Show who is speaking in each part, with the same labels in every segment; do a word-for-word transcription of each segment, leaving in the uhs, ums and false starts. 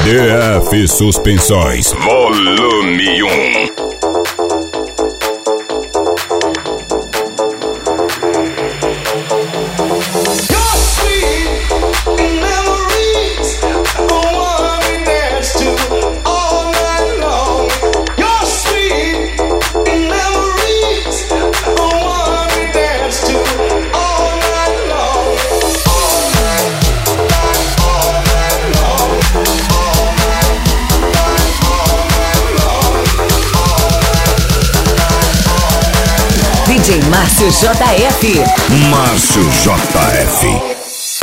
Speaker 1: D F Suspensões, volume um.
Speaker 2: D J Márcio J F.
Speaker 1: Márcio J F.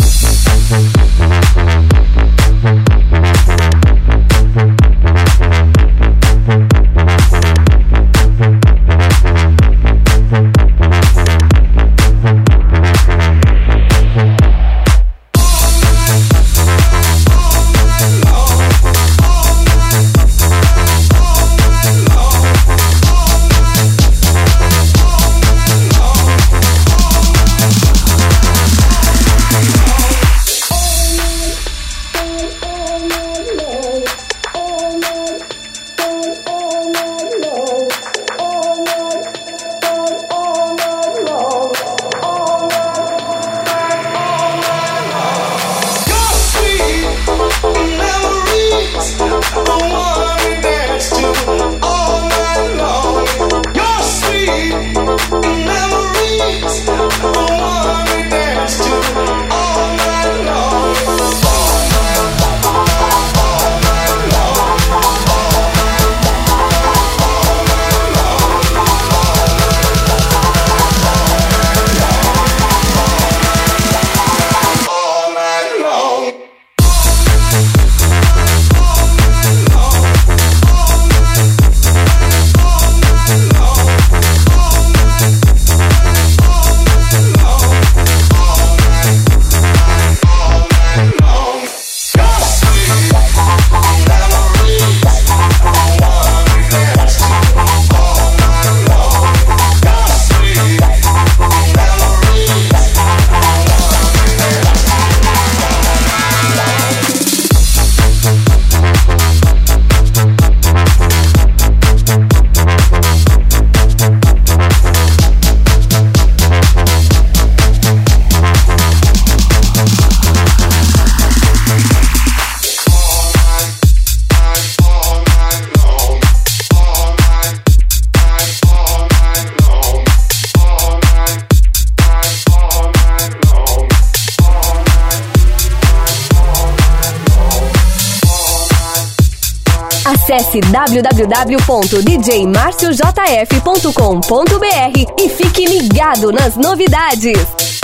Speaker 2: Acesse w w w ponto d j marcio j f ponto com ponto b r e fique ligado nas novidades.